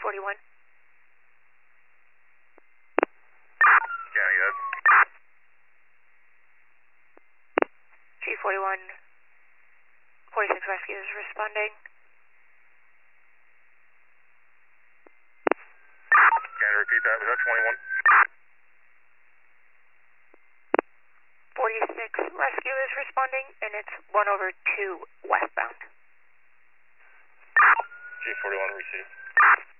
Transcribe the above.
G41. County that. G41. 46 rescue is responding. Can you repeat that? Was that 21? 46 rescue is responding, and it's 1/2 westbound. G41 received.